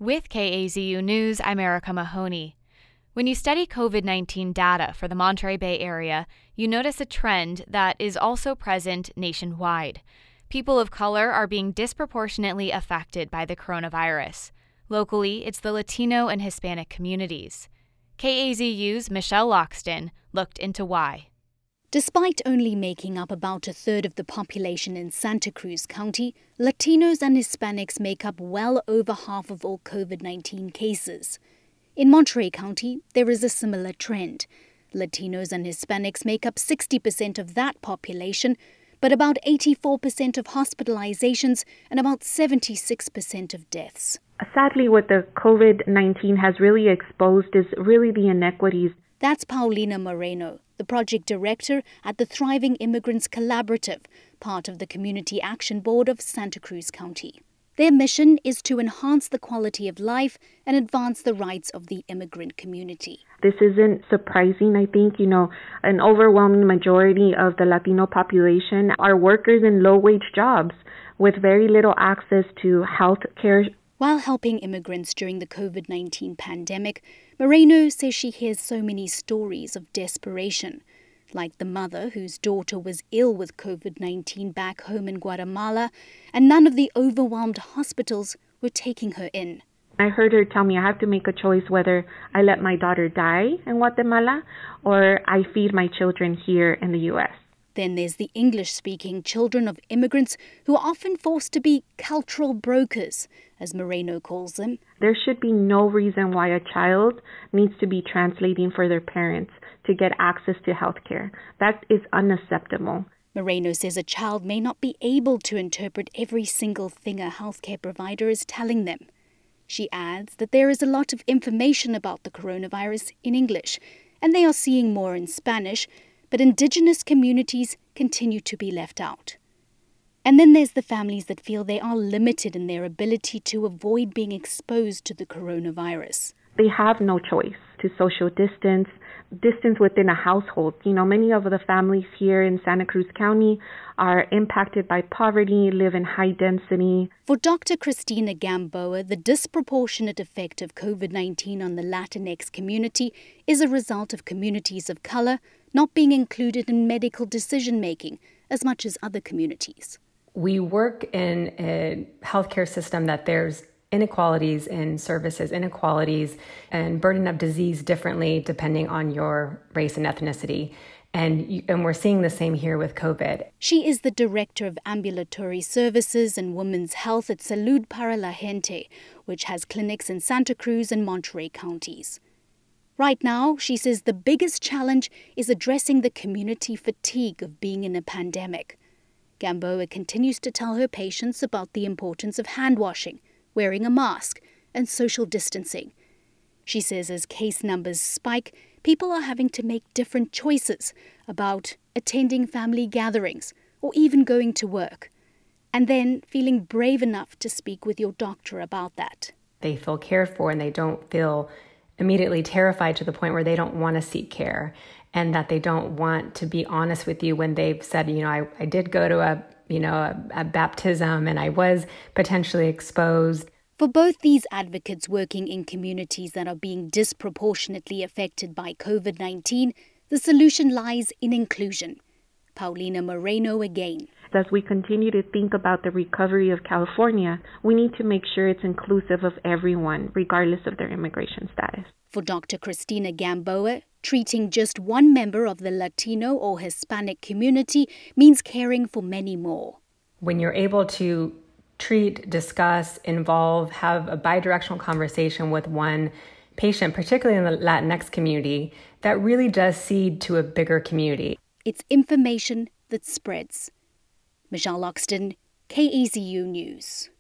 With KAZU News, I'm Erica Mahoney. When you study COVID-19 data for the Monterey Bay Area, you notice a trend that is also present nationwide. People of color are being disproportionately affected by the coronavirus. Locally, it's the Latino and Hispanic communities. KAZU's Michelle Loxton looked into why. Despite only making up about a third of the population in Santa Cruz County, Latinos and Hispanics make up well over half of all COVID-19 cases. In Monterey County, there is a similar trend. Latinos and Hispanics make up 60% of that population, but about 84% of hospitalizations and about 76% of deaths. Sadly, what the COVID-19 has really exposed is really the inequities. That's Paulina Moreno, the project director at the Thriving Immigrants Collaborative, part of the Community Action Board of Santa Cruz County. Their mission is to enhance the quality of life and advance the rights of the immigrant community. This isn't surprising. I think, an overwhelming majority of the Latino population are workers in low-wage jobs with very little access to health care. While helping immigrants during the COVID-19 pandemic, Moreno says she hears so many stories of desperation, like the mother whose daughter was ill with COVID-19 back home in Guatemala, and none of the overwhelmed hospitals were taking her in. I heard her tell me I have to make a choice whether I let my daughter die in Guatemala or I feed my children here in the U.S. Then there's the English-speaking children of immigrants who are often forced to be cultural brokers, as Moreno calls them. There should be no reason why a child needs to be translating for their parents to get access to health care. That is unacceptable. Moreno says a child may not be able to interpret every single thing a healthcare provider is telling them. She adds that there is a lot of information about the coronavirus in English, and they are seeing more in Spanish, but Indigenous communities continue to be left out. And then there's the families that feel they are limited in their ability to avoid being exposed to the coronavirus. They have no choice to social distance within a household. Many of the families here in Santa Cruz County are impacted by poverty, live in high density. For Dr. Cristina Gamboa, the disproportionate effect of COVID-19 on the Latinx community is a result of communities of color not being included in medical decision-making as much as other communities. We work in a healthcare system that there's inequalities in services, inequalities and burden of disease differently depending on your race and ethnicity. And we're seeing the same here with COVID. She is the director of ambulatory services and women's health at Salud para la Gente, which has clinics in Santa Cruz and Monterey counties. Right now, she says the biggest challenge is addressing the community fatigue of being in a pandemic. Gamboa continues to tell her patients about the importance of hand washing, wearing a mask, and social distancing. She says as case numbers spike, people are having to make different choices about attending family gatherings or even going to work, and then feeling brave enough to speak with your doctor about that. They feel cared for and they don't feel immediately terrified to the point where they don't want to seek care, and that they don't want to be honest with you when they've said, I did go to a baptism and I was potentially exposed. For both these advocates working in communities that are being disproportionately affected by COVID-19, the solution lies in inclusion. Paulina Moreno again. As we continue to think about the recovery of California, we need to make sure it's inclusive of everyone, regardless of their immigration status. For Dr. Cristina Gamboa, treating just one member of the Latino or Hispanic community means caring for many more. When you're able to treat, discuss, involve, have a bidirectional conversation with one patient, particularly in the Latinx community, that really does seed to a bigger community. It's information that spreads. Michelle Loxton, KAZU News.